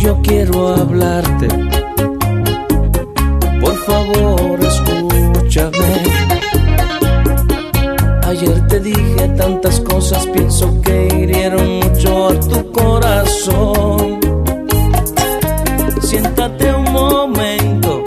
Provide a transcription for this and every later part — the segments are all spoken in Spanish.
yo quiero hablarte. Por favor, escúchame. Ayer te dije tantas cosas, pienso que hirieron mucho a tu corazón. Siéntate un momento,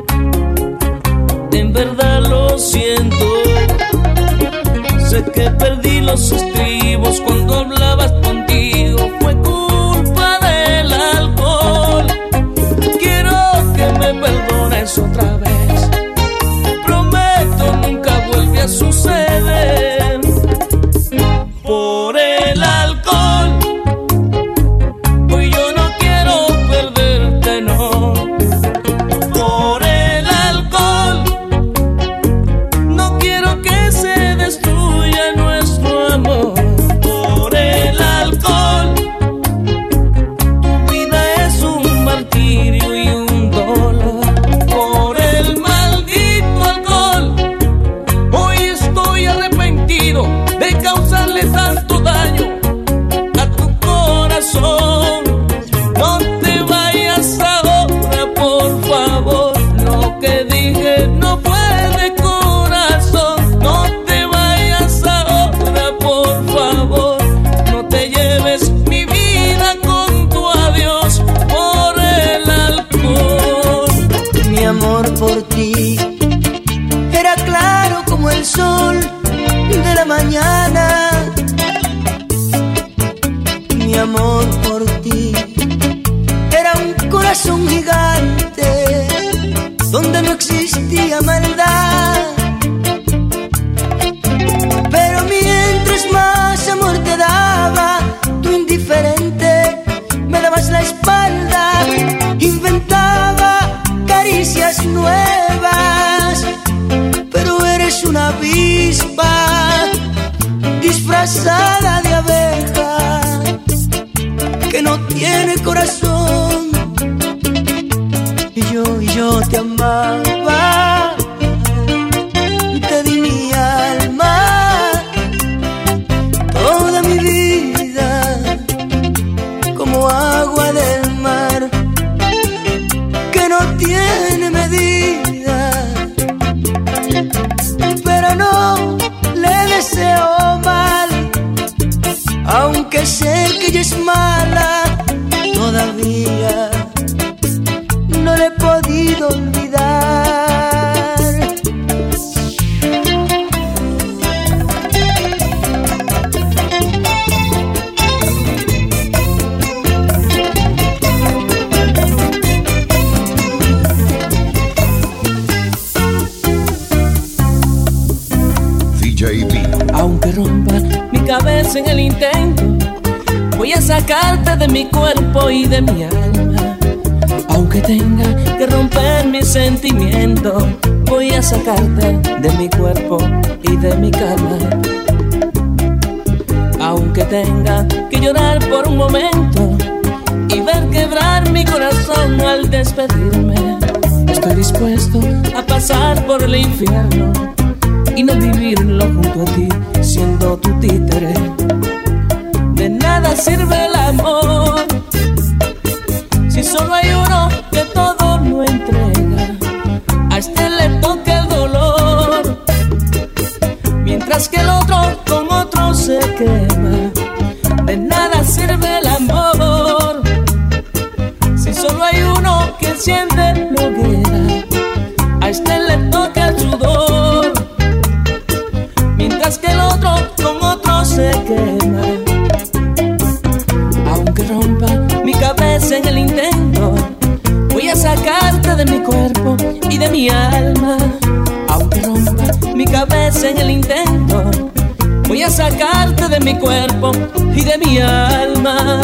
en verdad lo siento. Sé que perdí los estribos cuando hablabas contigo, fue culpa del alcohol. Quiero que me perdones otra vez, prometo nunca vuelve a suceder. Por el alcohol, hoy yo no quiero perderte, no. Por el alcohol, no quiero que se destruya nuestro amor. Por el alcohol, tu vida es un martirio y un dolor. Por el maldito alcohol, hoy estoy arrepentido de causarle tanto daño a tu corazón. No te vayas ahora, por favor. Lo que dije no fue de corazón. No te vayas ahora, por favor. No te lleves mi vida con tu adiós por el alcohol. Mi amor por ti era claro como el sol de la mañana. Mi amor por ti era un corazón gigante donde no existía maldad. Pero mientras más amor te daba, tú indiferente me dabas la espalda. Inventaba caricias nuevas, pero eres una avispa disfrazada de abeja que no tiene corazón. Y yo te amaba, te di mi alma, toda mi vida, como agua del mar que no tiene medida. Pero no le deseo mal, aunque sé que ella es mala. Todavía no le he podido olvidar. Aunque rompa mi cabeza en el intento, voy a sacarte de mi cuerpo y de mi alma. Aunque tenga que romper mis sentimientos, voy a sacarte de mi cuerpo y de mi cama. Aunque tenga que llorar por un momento y ver quebrar mi corazón al despedirme, estoy dispuesto a pasar por el infierno y no vivirlo junto a ti, siendo tu títere. De nada sirve el amor si solo hay uno que todo lo entrega. A este le toca el dolor, mientras que el otro con otro se quema. De nada sirve el amor si solo hay uno que enciende la hoguera. A este le toca el sudor, mientras que el otro con otro se quema. Aunque rompa mi cabeza en el intento, voy a sacarte de mi cuerpo y de mi alma. Aunque rompa mi cabeza en el intento, voy a sacarte de mi cuerpo y de mi alma.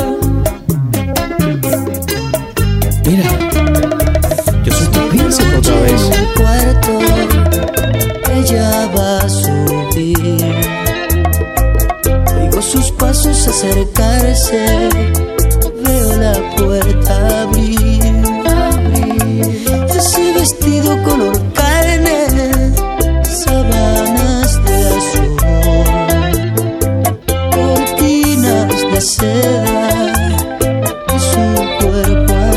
Mira, yo soy tu príncipe otra vez. En el cuarto ella va a subir, oigo sus pasos acercarse, veo la puerta abrir. Ese vestido color carne, sábanas de azul, cortinas de seda, y su cuerpo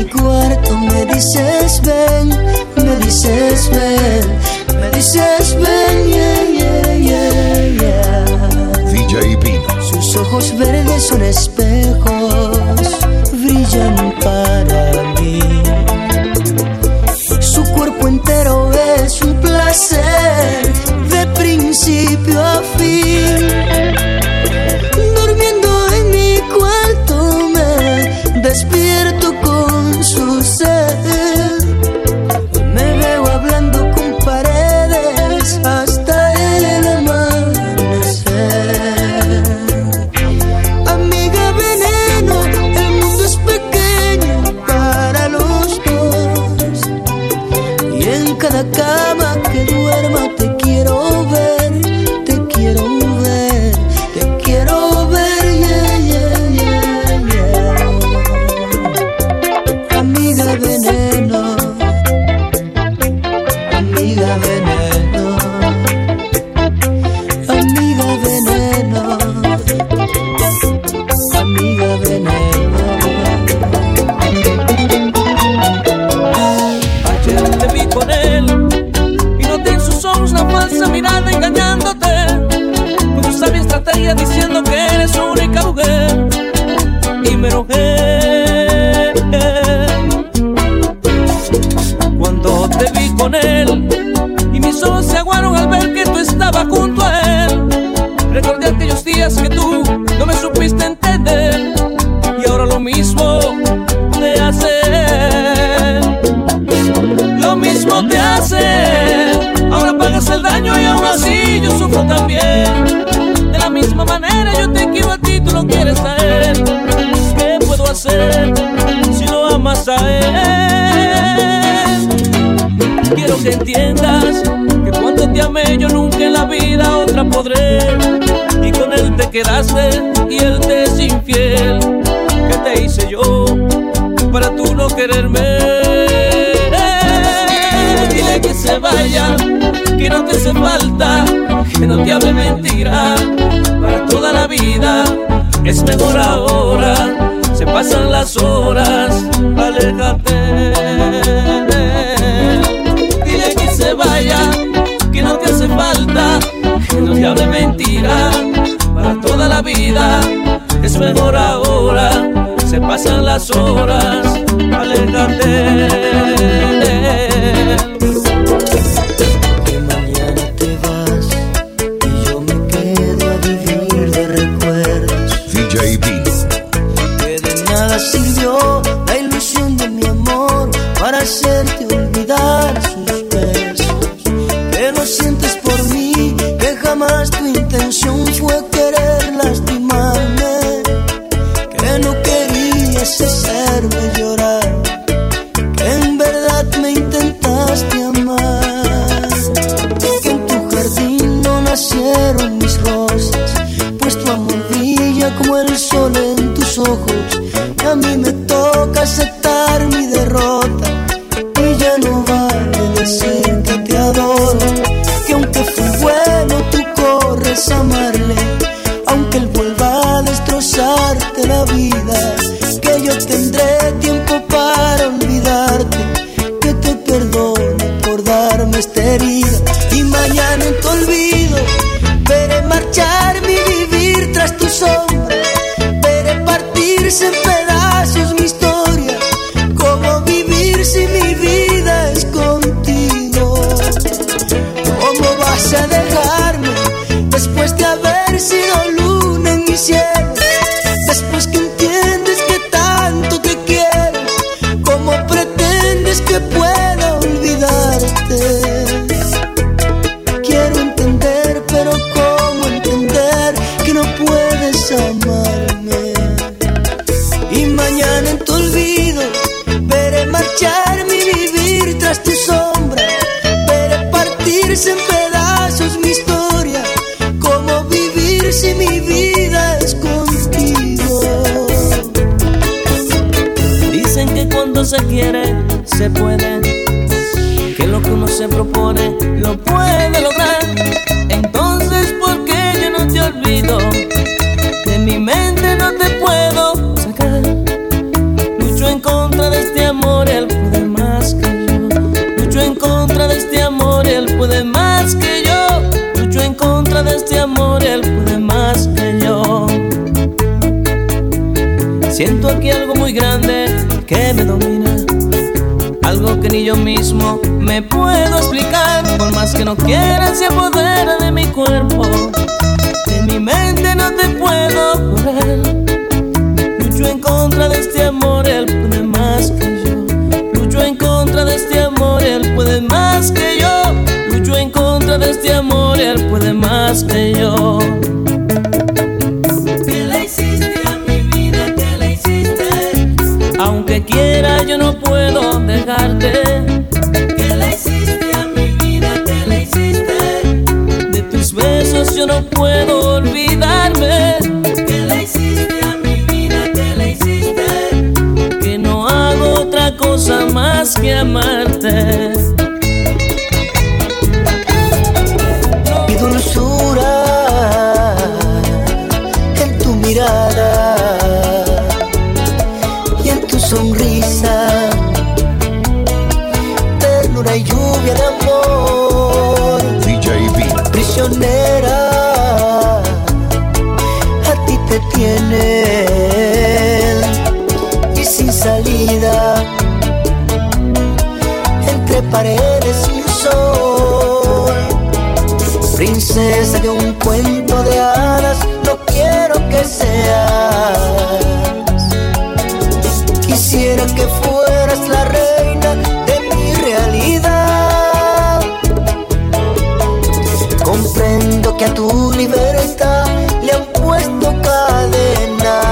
mi cuarto me dices ven, me dices ven, me dices ven, yeah, yeah, yeah, yeah. DJ Pino. Sus ojos verdes son espejos, brillan para mí. Su cuerpo entero es un placer, de principio a fin. Durmiendo en mi cuarto me despierto con su ser. Me veo hablando con paredes hasta el amanecer. Amiga veneno, el mundo es pequeño para los dos. Y en cada cama que duerma te quiero ver, te quiero ver, te quiero ver, yeah, yeah, yeah, yeah. Amiga veneno, amiga veneno, amiga veneno, amiga veneno. Ayer te vi con él y noté en sus ojos una falsa mirada engañándote, con tu sabia estrategia diciendo que eres su única mujer. Y me enojé cuando te vi con él y mis ojos se aguaron al ver que tú estabas junto a él. Recordé aquellos días que tú no me supiste entender y ahora lo mismo te hace él. Lo mismo te hace, ahora pagas el daño y aún así yo sufro también. De la misma manera yo te quiero a ti, tú lo quieres a él. ¿Qué puedo hacer si no amas a él? Quiero que entiendas que cuando te amé yo nunca en la vida otra podré. Y con él te quedaste y él te es infiel. ¿Qué te hice yo para tú no quererme? Dile que se vaya, que no te hace falta, que no te hable mentira para toda la vida. Es mejor ahora, se pasan las horas, aléjate. Dile que se vaya, que no te hace falta, que no te hable mentira para toda la vida. Es mejor ahora, se pasan las horas, aléjate. Que mañana te vas y yo me quedo a vivir de recuerdos. DJ Pino. Que de nada sirvió la ilusión de mi amor para hacerte olvidar sus besos. Que no sientes por mí, que jamás tu intención fue querer lastimarme. Que no querías hacerme llorar, que en verdad me intentaste amar. Que en tu jardín no nacieron mis rosas, pues tu amor brilla como el sol en tus ojos. Y a mí me toca aceptar mi derrota, y ya no vale decir que te adoro. Que aunque fui bueno tú corres a amarle, aunque él vuelva a destrozarte la vida. Que yo tendré tiempo para olvidarte, que te perdono por darme esta herida. Y mañana en tu olvido veré marchar mi vivir tras tu sombra. Veré partirse en pedazos mi historia. ¿Cómo vivir si mi vida es contigo? ¿Cómo vas a dejarme después de haber sido luna en mi cielo? Después que entiendes que tanto te quiero, ¿cómo pretendes que pueda olvidarte? Quiero entender, pero ¿cómo entender que no puedes amarme? Y mañana en tu olvido veré marchar mi vivir tras tu sombra. Veré partirse en pedazos mi historia. ¿Cómo vivir si mi vida es contigo? Dicen que cuando se quiere, se puede, que lo que uno se propone, lo puede lograr. Entonces, ¿por qué yo no te olvido? De mi mente no te puedo sacar. Lucho en contra de este amor Siento aquí algo muy grande que me domina, algo que ni yo mismo me puedo explicar. Por más que no quiera se apodera de mi cuerpo, de mi mente no te puedo borrar. Lucho en contra de este amor, él puede más que yo. Lucho en contra de este amor, él puede más que yo. Lucho en contra de este amor, él puede más que yo. Aunque quiera yo no puedo dejarte. ¿Qué le hiciste a mi vida? ¿Qué le hiciste? De tus besos yo no puedo olvidarme. ¿Qué le hiciste a mi vida? ¿Qué le hiciste? Que no hago otra cosa más que amarte. Mi dulzura en tu mirada, sonrisa, ternura y lluvia de amor. DJ B. Prisionera, a ti te tienen y sin salida, entre paredes y un sol. Princesa de un cuento de hadas, no quiero que seas. Quisiera que fueras la reina de mi realidad. Comprendo que a tu libertad le han puesto cadenas,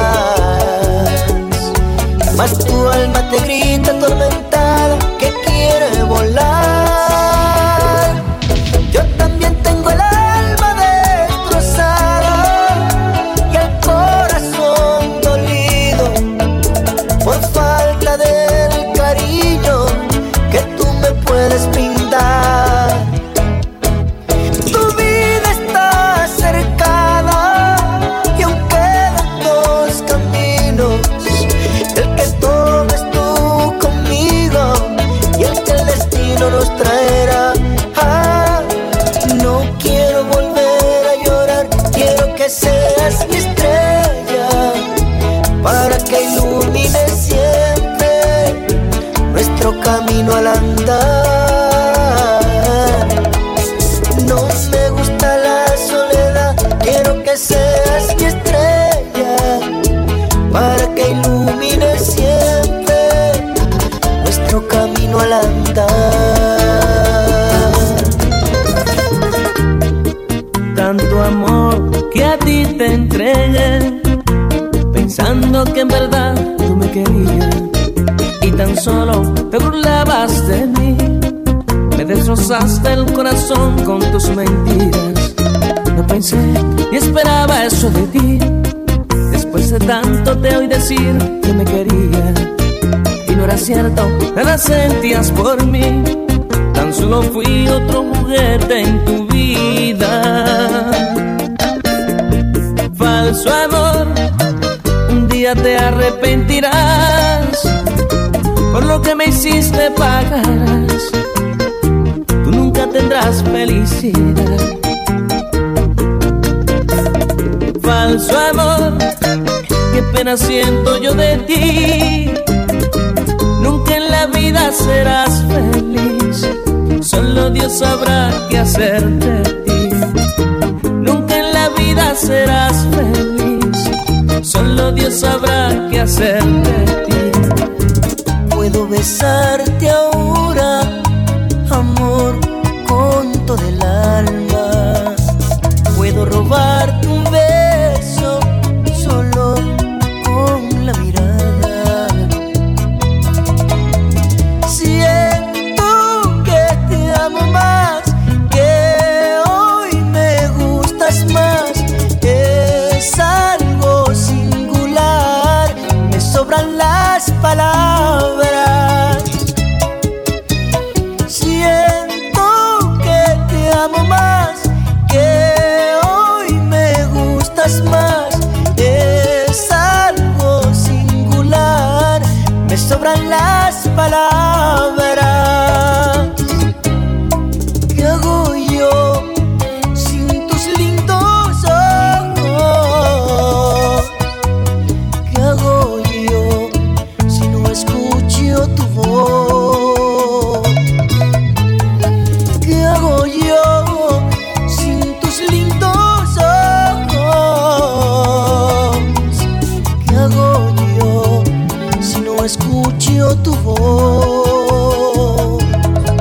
mas tu alma te grita atormentada que quiere volar. Yo también tengo el alma destrozada y el corazón dolido por falta del cariño que tú me puedes brindar. Tu vida está cercada y aún quedan dos caminos, el que tomes tú conmigo y el que el destino nos traerá. No quiero volver a llorar, quiero que seas mi estrella para que ilumine siempre nuestro camino al andar. No me gusta la soledad, quiero que seas mi estrella para que ilumine siempre nuestro camino al andar. Tanto amor que a ti te entregué, pensando que en verdad tú me querías, y tan solo te burlabas de mí. Me destrozaste el corazón con tus mentiras. No pensé y esperaba eso de ti. Después de tanto te oí decir que me querías, y no era cierto, nada sentías por mí. Tan solo fui otro juguete en tu vida. Falso amor, un día te arrepentirás. Por lo que me hiciste pagarás. Tú nunca tendrás felicidad. Falso amor, qué pena siento yo de ti. Nunca en la vida serás feliz. Solo Dios sabrá qué hacer de ti. Nunca en la vida serás feliz. Solo Dios sabrá qué hacer de ti. Puedo besarte ahora, amor, con todo el alma. Puedo robarte un beso solo con la mirada. Siento que te amo más, que hoy me gustas más. Es algo singular, me sobran las palabras. Siento que te amo más, que hoy me gustas más. Es algo singular, me sobran las palabras. ¿Qué hago yo sin tus lindos ojos? ¿Qué hago yo tu voz.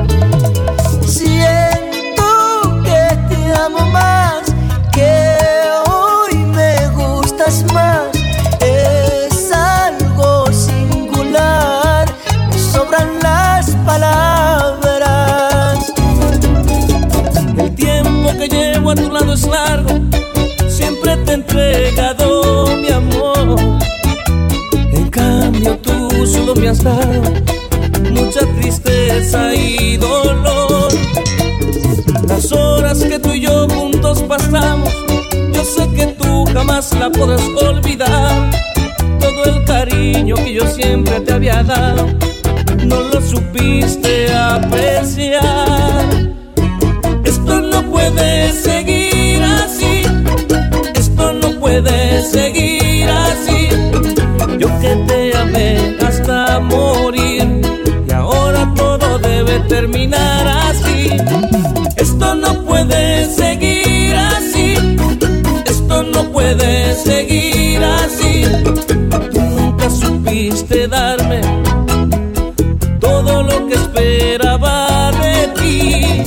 Siento que te amo más, que hoy me gustas más. Es algo singular, me sobran las palabras. El tiempo que llevo a tu lado es largo, siempre te he entregado mi amor. En cambio tú solo me has dado mucha tristeza y dolor. Las horas que tú y yo juntos pasamos, yo sé que tú jamás la podrás olvidar. Todo el cariño que yo siempre te había dado, no lo supiste apreciar. Esto no puede seguir así, esto no puede seguir así. Yo que te amé hasta morir y ahora todo debe terminar así. Esto no puede seguir así, esto no puede seguir así. Tú nunca supiste darme todo lo que esperaba de ti.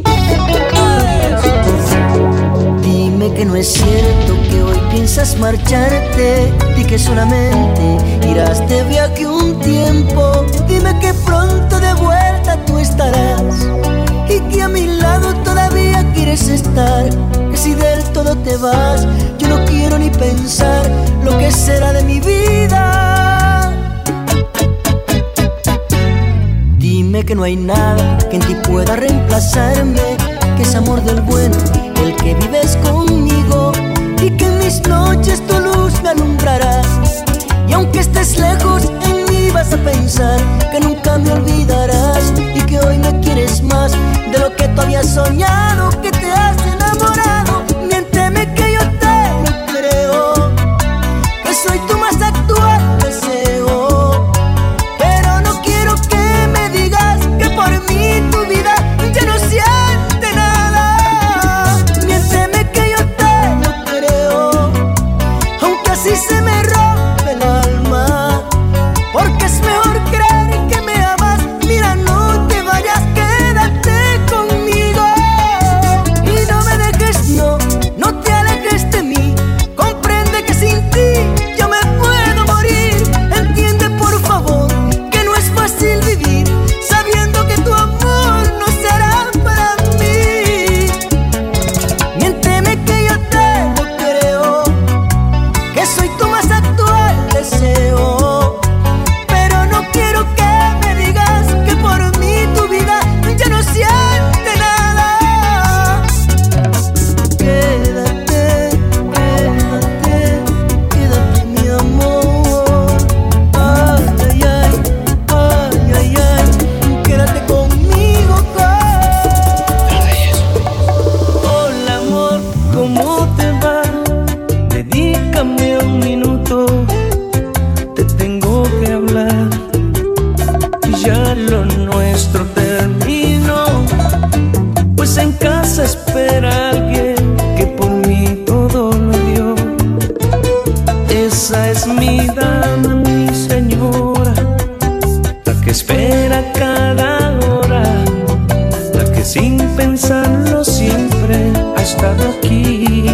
Dime que no es cierto que hoy piensas marcharte, di que solamente irás de viaje un tiempo. Dime que pronto de vuelta tú estarás y que a mi lado todavía quieres estar. Que si del todo te vas, yo no quiero ni pensar lo que será de mi vida. Dime que no hay nada que en ti pueda reemplazarme, que es amor del bueno el que vives conmigo, y que en mis noches tu luz me alumbrará. Y aunque estés lejos, en mí vas a pensar que nunca me olvidarás y que hoy me quieres más de lo que tú habías soñado, que te has enamorado. Miénteme que yo te lo creo, que soy tu más actual deseo. Pero no quiero que me digas que por mí tu vida ya no siente nada. Miénteme que yo te lo creo, aunque así se me rompe el alma, porque es mejor creer que me amas. Mira, no te vayas, quédate conmigo y no me dejes, no, no te alejes de mí. Comprende que sin ti yo me puedo morir. Entiende por favor que no es fácil vivir sabiendo que tu amor no será para mí. Miénteme que yo te lo creo, que soy tu más actual deseo. Pero no quiero que me digas que por mí tu vida ya no siente nada. Quédate, quédate, quédate mi amor. Ay, ay, ay, ay, ay, ay, quédate conmigo, Hola amor, ¿cómo te va? Dedícame un minuto, te tengo que hablar. Ya lo nuestro terminó, pues en casa espera alguien que por mí todo lo dio. Esa es mi dama, mi señora, la que espera cada hora, la que sin pensarlo siempre ha estado aquí.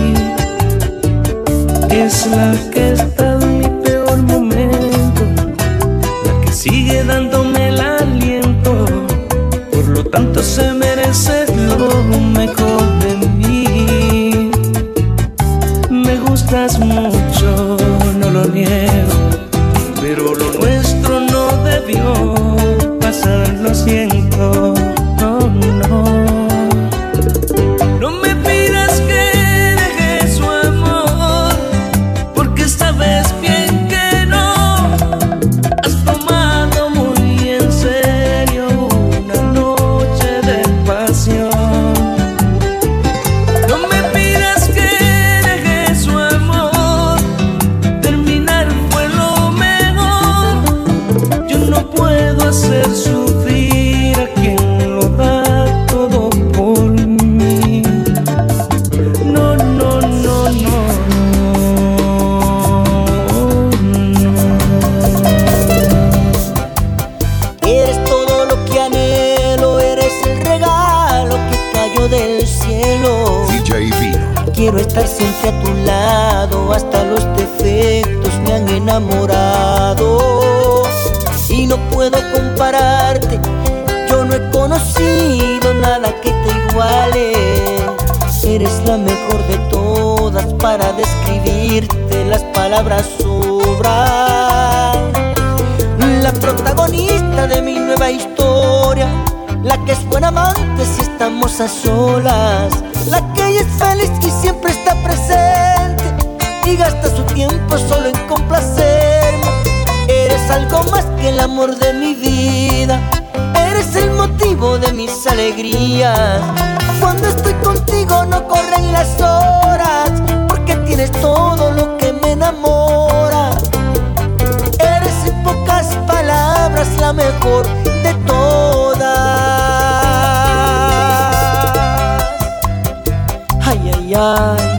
Es la que está en mi peor momento, la que sigue dándome el aliento. Por lo tanto se merece lo mejor de mí. Me gustas mucho, no lo niego, pero lo nuestro no debió pasar, lo siento. No, no. No me pidas que deje su amor, porque esta vez bien que no. Has tomado muy en serio una noche de pasión. No me pidas que deje su amor, terminar fue lo mejor. Yo no puedo hacer sufrir a quien lo da todo por mí. No, no, no, no, no. Eres todo lo que anhelo, eres el regalo que cayó del cielo. DJ Vino. Quiero estar siempre a tu lado, hasta los defectos me han enamorado. Y no puedo compararte, yo no he conocido nada que te iguale. Eres la mejor de todas, para describirte las palabras sobran. La protagonista de mi nueva historia, la que es buena amante si estamos a solas, la que es feliz y siempre está presente y gasta su tiempo solo en complacerme. Eres algo más que el amor de mi vida, eres el motivo de mis alegrías. Cuando estoy contigo no corren las horas, porque tienes todo lo que me enamora. Eres en pocas palabras la mejor de todas. Ay, ay, ay.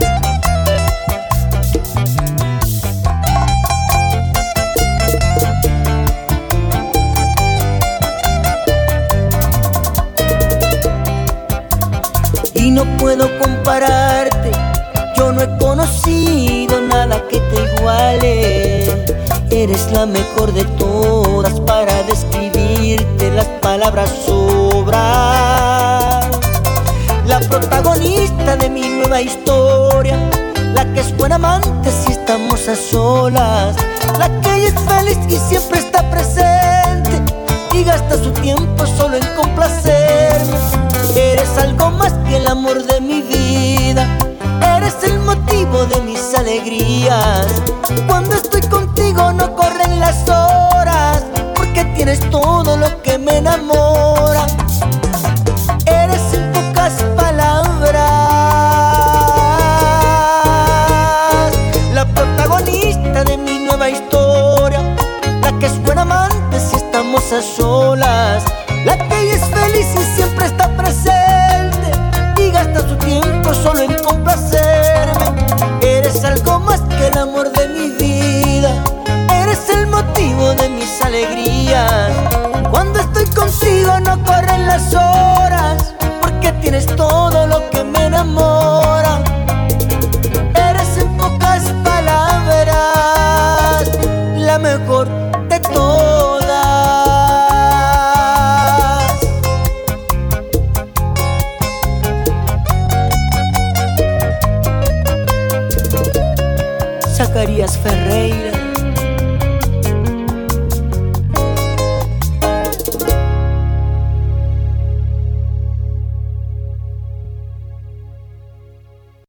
Y no puedo compararte, yo no he conocido nada que te iguale. Eres la mejor de todas, para describirte las palabras sobran. La protagonista de mi nueva historia, la que es buena amante si estamos a solas, la que es feliz y siempre está presente y gasta su tiempo solo en complacerme. Eres algo más que el amor de mi vida, eres el motivo de mis alegrías. Cuando estoy contigo no corren las horas, porque tienes todo lo que me enamora. Eres en pocas palabras la protagonista de mi nueva historia, la que es buena amante si estamos a solas, la que es feliz y siempre está presente y gasta su tiempo solo en complacerme. Eres algo más que el amor de mi vida, eres el motivo de mis alegrías. Cuando estoy contigo no corren las horas, porque tienes todo lo que me enamora. Eres en pocas palabras la mejor de todas. Zacarías Ferreira.